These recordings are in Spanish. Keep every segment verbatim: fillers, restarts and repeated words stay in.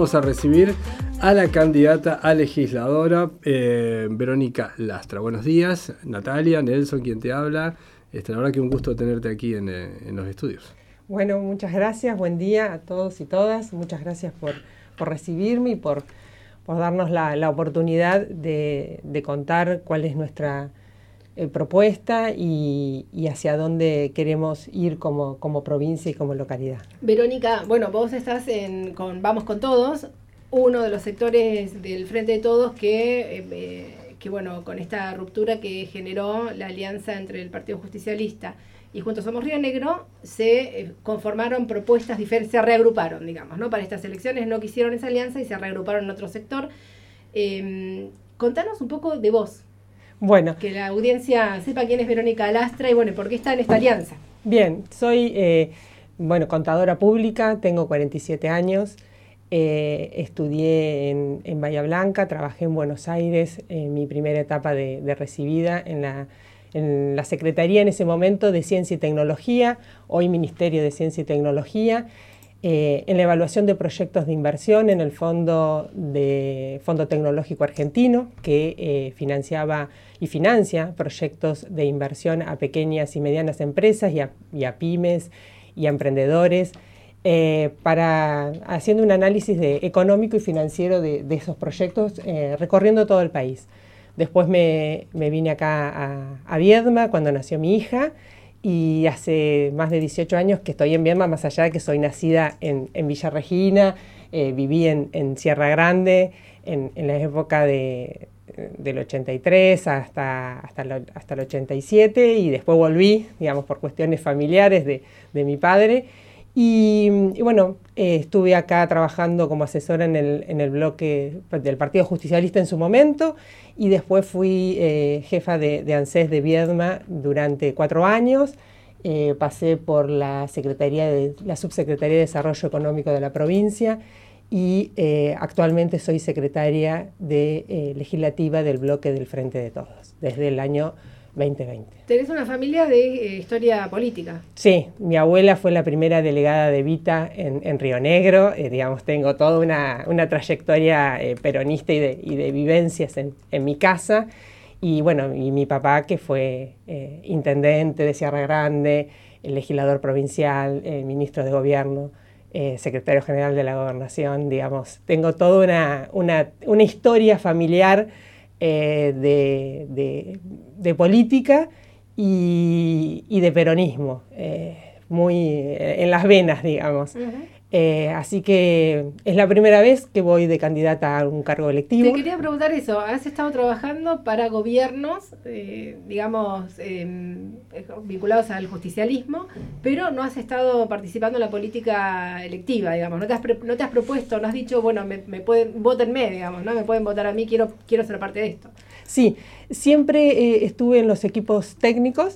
vamos a recibir a la candidata a legisladora, eh, Verónica Lastra. Buenos días, Natalia, Nelson, quien te habla. Este, la verdad que un gusto tenerte aquí en, eh, en los estudios. Bueno, muchas gracias, buen día a todos y todas. Muchas gracias por, por recibirme y por, por darnos la, la oportunidad de, de contar cuál es nuestra eh, propuesta y, y hacia dónde queremos ir como, como provincia y como localidad. Verónica, bueno, vos estás en con Vamos con Todos, uno de los sectores del Frente de Todos que, eh, que, bueno, con esta ruptura que generó la alianza entre el Partido Justicialista y Juntos Somos Río Negro, se eh, conformaron propuestas diferentes, se reagruparon, digamos, ¿no? Para estas elecciones no quisieron esa alianza y se reagruparon en otro sector. Eh, contanos un poco de vos. Bueno. Que la audiencia sepa quién es Verónica Lastra y, bueno, por qué está en esta alianza. Bien, soy, eh, bueno, contadora pública, tengo cuarenta y siete años. Eh, estudié en, en Bahía Blanca, trabajé en Buenos Aires en mi primera etapa de, de recibida en la, en la Secretaría en ese momento de Ciencia y Tecnología, hoy Ministerio de Ciencia y Tecnología, eh, en la evaluación de proyectos de inversión en el Fondo, de, Fondo Tecnológico Argentino, que eh, financiaba y financia proyectos de inversión a pequeñas y medianas empresas y a, y a pymes y a emprendedores, Eh, para, haciendo un análisis de, económico y financiero de, de esos proyectos, eh, recorriendo todo el país. Después me, me vine acá a, a Viedma cuando nació mi hija y hace más de dieciocho años que estoy en Viedma, más allá de que soy nacida en, en Villa Regina, eh, viví en, en Sierra Grande en, en la época de, del ochenta y tres hasta, hasta, lo, hasta el ochenta y siete y después volví, digamos, por cuestiones familiares de, de mi padre. Y, y bueno, eh, estuve acá trabajando como asesora en el, en el bloque del Partido Justicialista en su momento y después fui eh, jefa de, de ANSES de Viedma durante cuatro años. Eh, pasé por la, Secretaría de, la Subsecretaría de Desarrollo Económico de la provincia y eh, actualmente soy secretaria de, eh, legislativa del bloque del Frente de Todos desde el año veinte veinte. Tenés una familia de eh, historia política. Sí, mi abuela fue la primera delegada de Evita en, en Río Negro, eh, digamos, tengo toda una, una trayectoria eh, peronista y de, y de vivencias en, en mi casa, y bueno, y mi papá que fue eh, intendente de Sierra Grande, el legislador provincial, eh, ministro de gobierno, eh, secretario general de la gobernación, digamos, tengo toda una, una, una historia familiar Eh, de, de, de política y, y de peronismo, eh, muy eh, en las venas, digamos. Uh-huh. Eh, así que es la primera vez que voy de candidata a un cargo electivo. Te quería preguntar eso, has estado trabajando para gobiernos, eh, digamos, eh, vinculados al justicialismo, pero no has estado participando en la política electiva, digamos, no te has, pre- no te has propuesto, no has dicho, bueno, me, me pueden, votenme, digamos, ¿no? Me pueden votar a mí, quiero, quiero ser parte de esto. Sí, siempre eh, estuve en los equipos técnicos.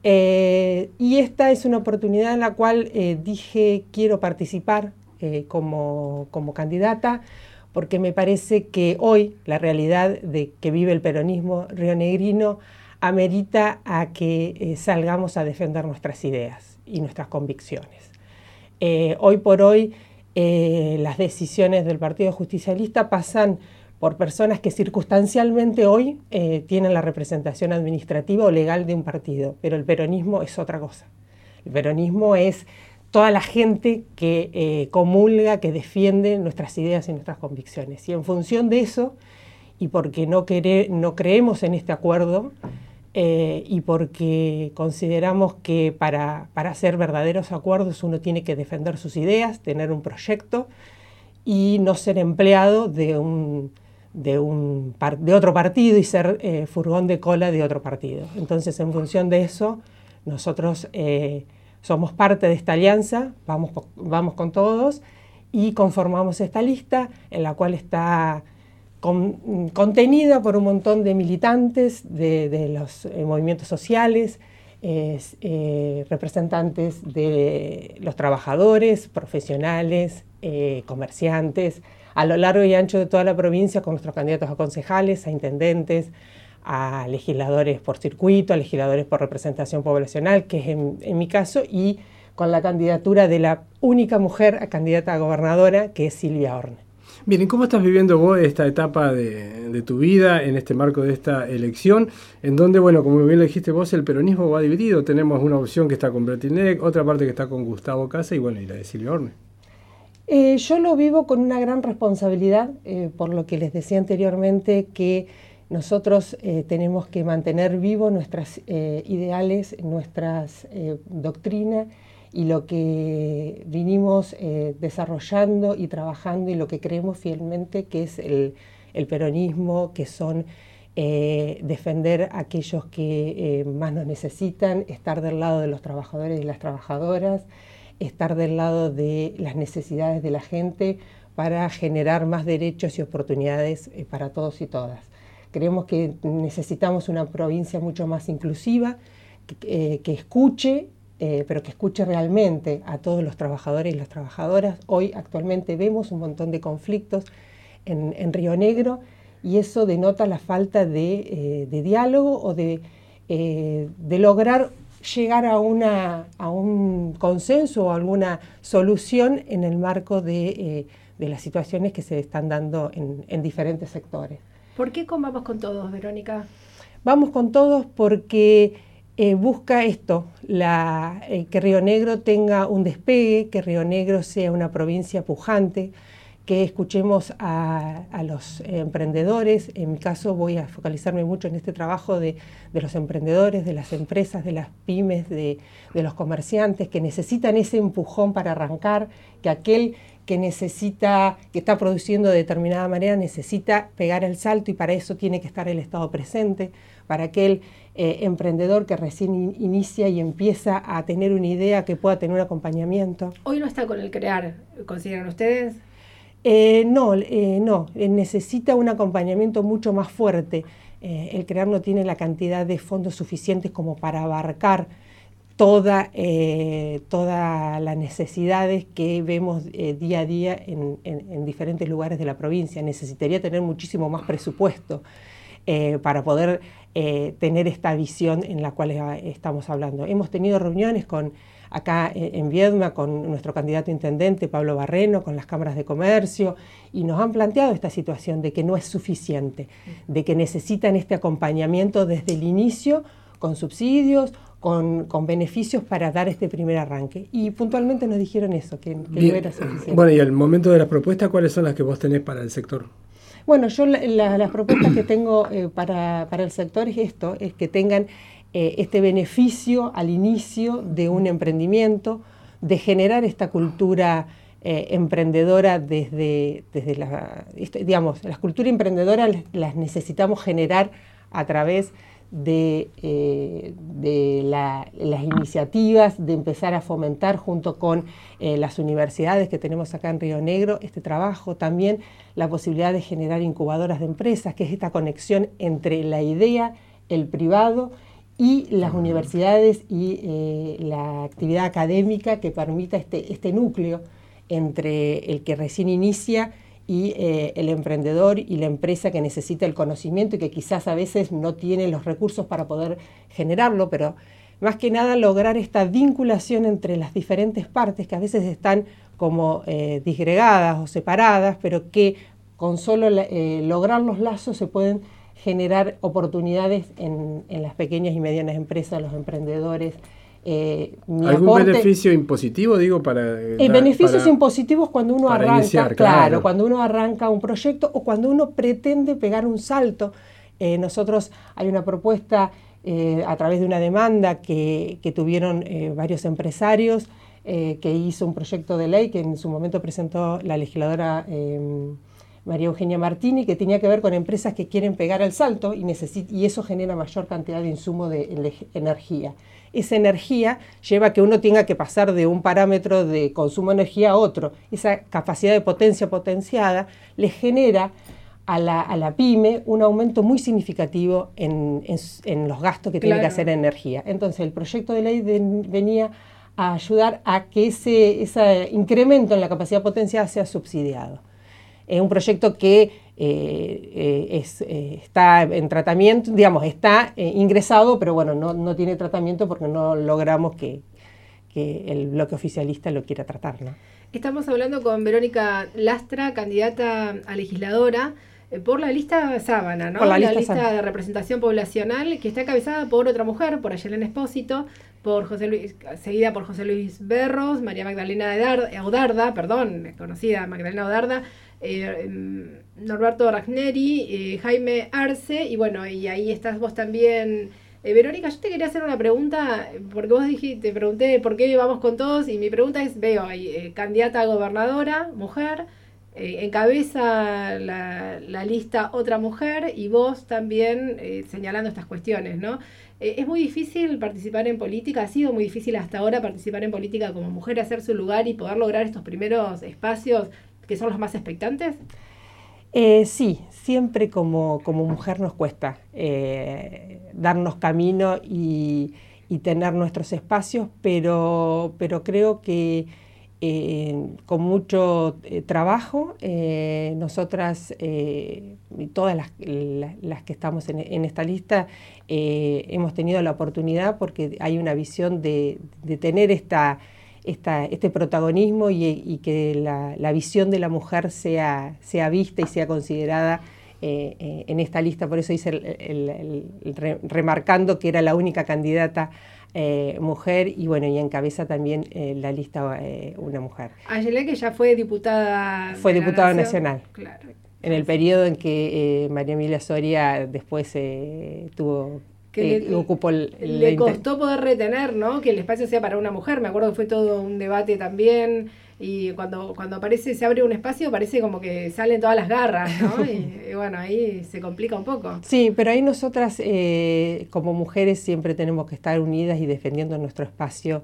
Eh, y esta es una oportunidad en la cual eh, dije quiero participar eh, como, como candidata porque me parece que hoy la realidad de que vive el peronismo rionegrino amerita a que eh, salgamos a defender nuestras ideas y nuestras convicciones. Eh, hoy por hoy eh, las decisiones del Partido Justicialista pasan por personas que circunstancialmente hoy eh, tienen la representación administrativa o legal de un partido, pero el peronismo es otra cosa. El peronismo es toda la gente que eh, comulga, que defiende nuestras ideas y nuestras convicciones. Y en función de eso, y porque no, quere, no creemos en este acuerdo, eh, y porque consideramos que para, para hacer verdaderos acuerdos uno tiene que defender sus ideas, tener un proyecto y no ser empleado de un... De, un, de otro partido y ser eh, furgón de cola de otro partido. Entonces, en función de eso, nosotros eh, somos parte de esta alianza, vamos, vamos con todos y conformamos esta lista en la cual está con, contenida por un montón de militantes de, de los eh, movimientos sociales, eh, eh, representantes de los trabajadores, profesionales, eh, comerciantes, a lo largo y ancho de toda la provincia con nuestros candidatos a concejales, a intendentes, a legisladores por circuito, a legisladores por representación poblacional, que es en, en mi caso, y con la candidatura de la única mujer a candidata a gobernadora, que es Silvia Horne. Bien, ¿y cómo estás viviendo vos esta etapa de, de tu vida en este marco de esta elección? En donde, bueno, como bien lo dijiste vos, el peronismo va dividido. Tenemos una opción que está con Bretilnec, otra parte que está con Gustavo Casa y, bueno, y la de Silvia Orne. Eh, yo lo vivo con una gran responsabilidad, eh, por lo que les decía anteriormente que nosotros eh, tenemos que mantener vivo nuestros eh, ideales, nuestras eh, doctrinas y lo que vinimos eh, desarrollando y trabajando y lo que creemos fielmente que es el, el peronismo, que son eh, defender a aquellos que eh, más nos necesitan, estar del lado de los trabajadores y las trabajadoras, estar del lado de las necesidades de la gente para generar más derechos y oportunidades eh, para todos y todas. Creemos que necesitamos una provincia mucho más inclusiva, que, eh, que escuche, eh, pero que escuche realmente a todos los trabajadores y las trabajadoras. Hoy actualmente vemos un montón de conflictos en, en Río Negro y eso denota la falta de, eh, de diálogo o de, eh, de lograr llegar a, una, a un consenso o alguna solución en el marco de, eh, de las situaciones que se están dando en, en diferentes sectores. ¿Por qué con Vamos con Todos, Verónica? Vamos con Todos porque eh, busca esto, la, eh, que Río Negro tenga un despegue, que Río Negro sea una provincia pujante, que escuchemos a, a los emprendedores. En mi caso voy a focalizarme mucho en este trabajo de, de los emprendedores, de las empresas, de las pymes, de, de los comerciantes, que necesitan ese empujón para arrancar, que aquel que necesita, que está produciendo de determinada manera, necesita pegar el salto y para eso tiene que estar el Estado presente, para aquel eh, emprendedor que recién in, inicia y empieza a tener una idea que pueda tener un acompañamiento. Hoy no está con el crear, ¿consideran ustedes? Eh, no, eh, no, eh, necesita un acompañamiento mucho más fuerte. Eh, el crear no tiene la cantidad de fondos suficientes como para abarcar toda, eh, todas las necesidades que vemos eh, día a día en, en, en diferentes lugares de la provincia. Necesitaría tener muchísimo más presupuesto eh, para poder eh, tener esta visión en la cual estamos hablando. Hemos tenido reuniones con, acá en Viedma con nuestro candidato a intendente, Pablo Barreno, con las cámaras de comercio, y nos han planteado esta situación de que no es suficiente, de que necesitan este acompañamiento desde el inicio, con subsidios, Con, con beneficios para dar este primer arranque. Y puntualmente nos dijeron eso, que, que no era suficiente. Bueno, y al momento de las propuestas, ¿cuáles son las que vos tenés para el sector? Bueno, yo la, la, las propuestas que tengo eh, para, para el sector es esto, es que tengan eh, este beneficio al inicio de un emprendimiento, de generar esta cultura eh, emprendedora desde, desde la, digamos, la cultura emprendedora las necesitamos generar a través de, eh, de la, las iniciativas, de empezar a fomentar junto con eh, las universidades que tenemos acá en Río Negro este trabajo, también la posibilidad de generar incubadoras de empresas, que es esta conexión entre la idea, el privado y las universidades y eh, la actividad académica que permita este, este núcleo entre el que recién inicia y eh, el emprendedor y la empresa que necesita el conocimiento y que quizás a veces no tiene los recursos para poder generarlo, pero más que nada lograr esta vinculación entre las diferentes partes que a veces están como eh, disgregadas o separadas, pero que con solo eh, lograr los lazos se pueden generar oportunidades en, en las pequeñas y medianas empresas, los emprendedores. Eh, ¿Algún aporte, beneficio impositivo, digo, para...? Eh, dar, beneficios para, impositivos cuando uno arranca, iniciar, claro, claro, cuando uno arranca un proyecto o cuando uno pretende pegar un salto. Eh, nosotros hay una propuesta eh, a través de una demanda que, que tuvieron eh, varios empresarios, eh, que hizo un proyecto de ley que en su momento presentó la legisladora eh, María Eugenia Martini, que tenía que ver con empresas que quieren pegar el salto y, necesit- y eso genera mayor cantidad de insumo de, de energía. Esa energía lleva a que uno tenga que pasar de un parámetro de consumo de energía a otro. Esa capacidad de potencia potenciada le genera a la, a la pyme un aumento muy significativo en, en, en los gastos que claro. tiene que hacer en energía. Entonces el proyecto de ley de, venía a ayudar a que ese, ese incremento en la capacidad potenciada sea subsidiado. Es un proyecto que eh, eh, es, eh, está en tratamiento, digamos, está eh, ingresado, pero bueno, no, no tiene tratamiento porque no logramos que, que el bloque oficialista lo quiera tratar, ¿no? Estamos hablando con Verónica Lastra, candidata a legisladora eh, por la lista Sábana, ¿no? Por la la lista, lista de representación poblacional, que está encabezada por otra mujer, por Ayelén Espósito, por José Luis, seguida por José Luis Berros, María Magdalena Audarda, perdón, conocida Magdalena Audarda, eh, Norberto Ragneri, eh, Jaime Arce, y bueno, y ahí estás vos también. Eh, Verónica, yo te quería hacer una pregunta, porque vos dijiste, te pregunté por qué vamos con todos, y mi pregunta es, veo ahí, eh, candidata a gobernadora, mujer, eh, encabeza la, la lista otra mujer, y vos también eh, señalando estas cuestiones, ¿no? Eh, ¿Es muy difícil participar en política? ¿Ha sido muy difícil hasta ahora participar en política como mujer, hacer su lugar y poder lograr estos primeros espacios que son los más expectantes? Eh, sí, siempre como, como mujer nos cuesta eh, darnos camino y, y tener nuestros espacios, pero, pero creo que eh, con mucho eh, trabajo, eh, nosotras, eh, todas las, las, las que estamos en, en esta lista, eh, hemos tenido la oportunidad porque hay una visión de, de tener esta... Esta, este protagonismo y, y que la, la visión de la mujer sea, sea vista y sea considerada eh, eh, en esta lista. Por eso hice el, el, el, el re, remarcando que era la única candidata eh, mujer y bueno, y encabeza también eh, la lista eh, una mujer. Ayelén, que ya fue diputada Fue de diputada la nacional. Claro. En el periodo en que eh, María Emilia Soria después eh, tuvo... que eh, le, ocupó el, el le costó poder retener, ¿no? Que el espacio sea para una mujer. Me acuerdo que fue todo un debate también, y cuando, cuando aparece, se abre un espacio, parece como que salen todas las garras, ¿no? y, y bueno, ahí se complica un poco. Sí, pero ahí nosotras eh, como mujeres siempre tenemos que estar unidas y defendiendo nuestro espacio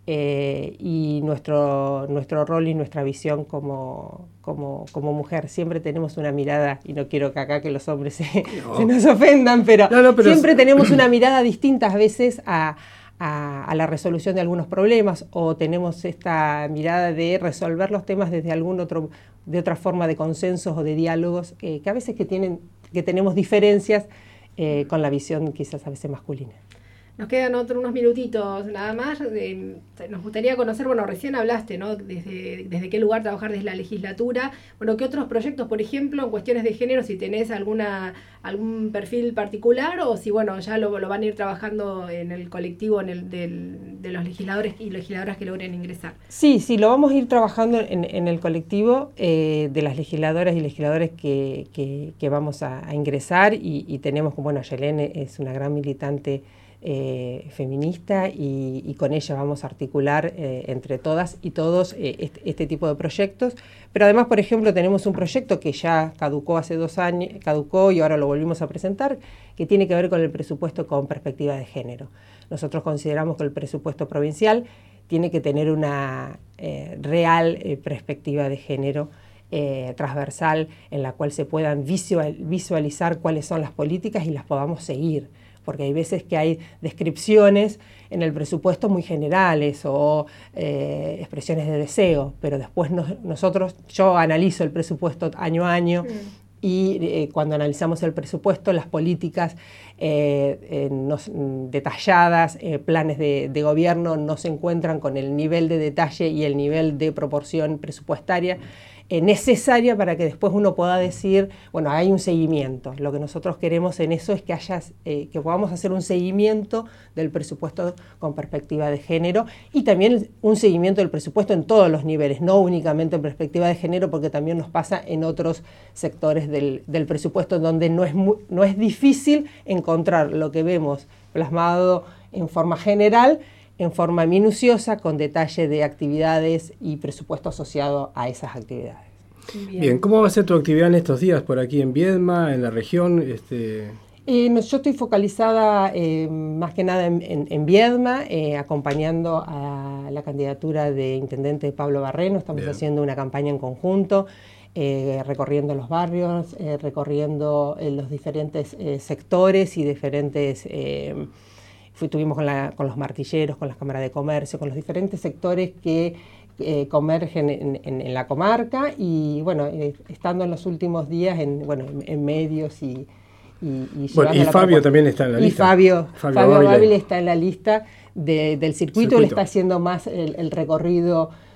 eh, y nuestro, nuestro rol y nuestra visión como, como, como mujer. Siempre tenemos una mirada, y no quiero que acá que los hombres se, no. se nos ofendan, pero, no, no, pero siempre es... tenemos una mirada distinta a veces a, a, a la resolución de algunos problemas, o tenemos esta mirada de resolver los temas desde algún otro, de otra forma de consensos o de diálogos, eh, que a veces que, tienen, que tenemos diferencias eh, con la visión quizás a veces masculina. Nos quedan otros unos minutitos nada más. Eh, nos gustaría conocer, bueno, recién hablaste, ¿no? Desde, desde qué lugar trabajar desde la legislatura. Bueno, ¿qué otros proyectos, por ejemplo, en cuestiones de género, si tenés alguna algún perfil particular, o si, bueno, ya lo, lo van a ir trabajando en el colectivo en el, del, de los legisladores y legisladoras que logren ingresar? Sí, sí, lo vamos a ir trabajando en, en el colectivo eh, de las legisladoras y legisladores que, que, que vamos a, a ingresar, y, y tenemos, bueno, Ayelén es una gran militante Eh, feminista, y, y con ella vamos a articular eh, entre todas y todos eh, este, este tipo de proyectos. Pero además, por ejemplo, tenemos un proyecto que ya caducó hace dos años, caducó y ahora lo volvimos a presentar, que tiene que ver con el presupuesto con perspectiva de género. Nosotros consideramos que el presupuesto provincial tiene que tener una eh, real eh, perspectiva de género eh, transversal, en la cual se puedan visual, visualizar cuáles son las políticas y las podamos seguir. Porque hay veces que hay descripciones en el presupuesto muy generales o eh, expresiones de deseo, pero después nos, nosotros, yo analizo el presupuesto año a año, mm. y eh, cuando analizamos el presupuesto, las políticas eh, eh, nos, detalladas, eh, planes de, de gobierno no se encuentran con el nivel de detalle y el nivel de proporción presupuestaria Eh, necesaria para que después uno pueda decir, bueno, hay un seguimiento. Lo que nosotros queremos en eso es que haya, eh, que podamos hacer un seguimiento del presupuesto con perspectiva de género, y también un seguimiento del presupuesto en todos los niveles, no únicamente en perspectiva de género, porque también nos pasa en otros sectores del, del presupuesto, donde no es, muy, no es difícil encontrar lo que vemos plasmado en forma general, en forma minuciosa, con detalle de actividades y presupuesto asociado a esas actividades. Bien. Bien, ¿cómo va a ser tu actividad en estos días por aquí en Viedma, en la región? Este... Eh, yo estoy focalizada eh, más que nada en, en, en Viedma, eh, acompañando a la candidatura de intendente Pablo Barreno. Estamos Bien. haciendo una campaña en conjunto, eh, recorriendo los barrios, eh, recorriendo eh, los diferentes eh, sectores y diferentes... Eh, Estuvimos con, la, con los martilleros, con las cámaras de comercio, con los diferentes sectores que eh, convergen en, en, en la comarca, y bueno, eh, estando en los últimos días en, bueno, en, en medios y... Y, y, bueno, y Fabio también está en la y lista. Fabio, Fabio, Fabio Bávila está en la lista de, del circuito. circuito, él está haciendo más el, el recorrido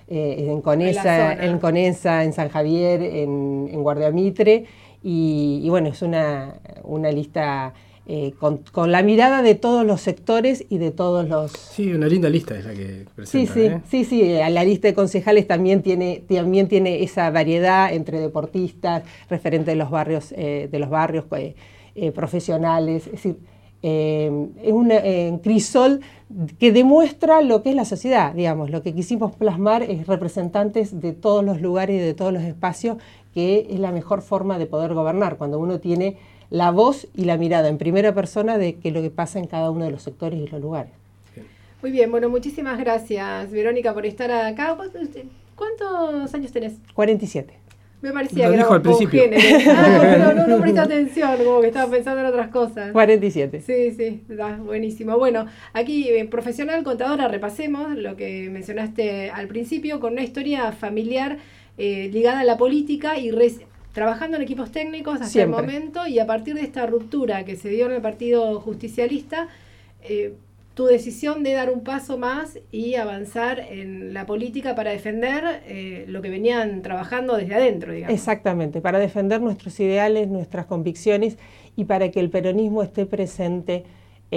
eh, en Conesa, en, en Conesa, en San Javier, en, en Guardia Mitre, y, y bueno, es una, una lista eh, con, con la mirada de todos los sectores y de todos los... Sí, una linda lista es la que presenta. Sí, sí, ¿eh? sí, sí, la lista de concejales también tiene, también tiene esa variedad entre deportistas, referentes de los barrios, eh, de los barrios eh, eh, profesionales, es decir, eh, es un eh, crisol que demuestra lo que es la sociedad, digamos, lo que quisimos plasmar es representantes de todos los lugares y de todos los espacios, que es la mejor forma de poder gobernar, cuando uno tiene la voz y la mirada en primera persona de qué es lo que pasa en cada uno de los sectores y los lugares. Muy bien, bueno, muchísimas gracias, Verónica, por estar acá. ¿Cuántos años tenés? cuarenta y siete. Me parecía Lo que dijo era al principio. Ah, no, no, no presté atención, como que estaba pensando en otras cosas. cuarenta y siete. Sí, sí, está buenísimo. Bueno, aquí, eh, profesional, contadora, repasemos lo que mencionaste al principio, con una historia familiar eh, ligada a la política y res trabajando en equipos técnicos hasta Siempre. el momento, y a partir de esta ruptura que se dio en el Partido Justicialista, eh, tu decisión de dar un paso más y avanzar en la política para defender eh, lo que venían trabajando desde adentro, digamos. Exactamente, para defender nuestros ideales, nuestras convicciones, y para que el peronismo esté presente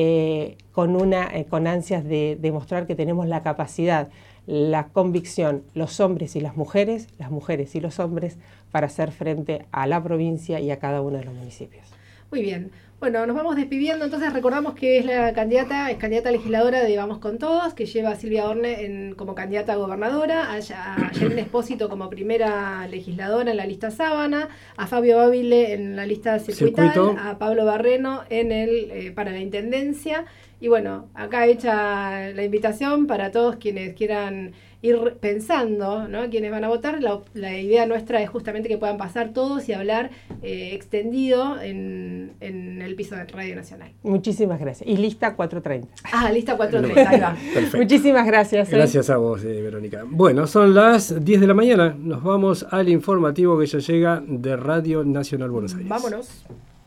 eh, con, una, eh, con ansias de demostrar que tenemos la capacidad, la convicción, los hombres y las mujeres, las mujeres y los hombres, para hacer frente a la provincia y a cada uno de los municipios. Muy bien. Bueno, nos vamos despidiendo, entonces recordamos que es la candidata, es candidata legisladora de Vamos con Todos, que lleva a Silvia Orne en, como candidata a gobernadora, a, a Yelena Espósito como primera legisladora en la lista Sábana, a Fabio Bávile en la lista circuital, Circuito. a Pablo Barreno en el eh, para la Intendencia. Y bueno, acá hecha la invitación para todos quienes quieran ir pensando, ¿no?, quienes van a votar. La, la idea nuestra es justamente que puedan pasar todos y hablar eh, extendido en, en el piso de Radio Nacional. Muchísimas gracias. Y lista cuatrocientos treinta. Ah, lista cuatrocientos treinta, ahí va. Perfecto. Muchísimas gracias. ¿eh? Gracias a vos, eh, Verónica. Bueno, son las diez de la mañana. Nos vamos al informativo que ya llega de Radio Nacional Buenos Aires. Vámonos.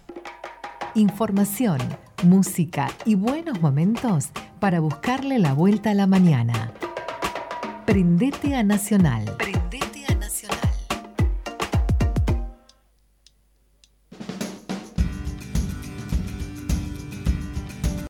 Información, música y buenos momentos para buscarle la vuelta a la mañana. Prendete a Nacional. Prendete.